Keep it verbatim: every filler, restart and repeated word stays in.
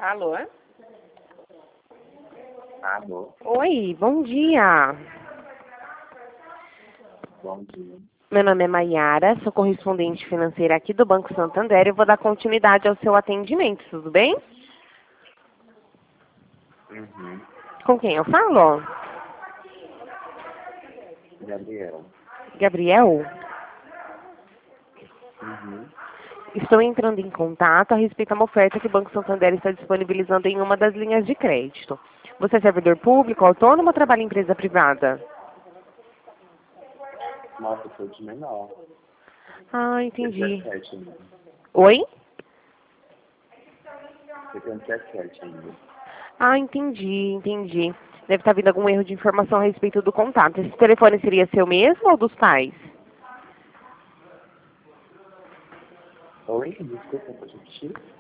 Alô? Alô, Oi, bom dia. bom dia. Meu nome é Maiara, sou correspondente financeira aqui do Banco Santander e vou dar continuidade ao seu atendimento, tudo bem? Uhum. Com quem eu falo? Gabriel. Gabriel? Uhum. Estou entrando em contato a respeito de uma oferta que o Banco Santander está disponibilizando em uma das linhas de crédito. Você é servidor público, autônomo ou trabalha em empresa privada? Nossa, eu sou de menor. Ah, Eu tenho entendi. dezessete ainda. Oi? Eu tenho dezessete ainda. Ah, entendi, entendi. Deve estar vindo algum erro de informação a respeito do contato. Esse telefone seria seu mesmo ou dos pais? Oi, desculpa, pode repetir?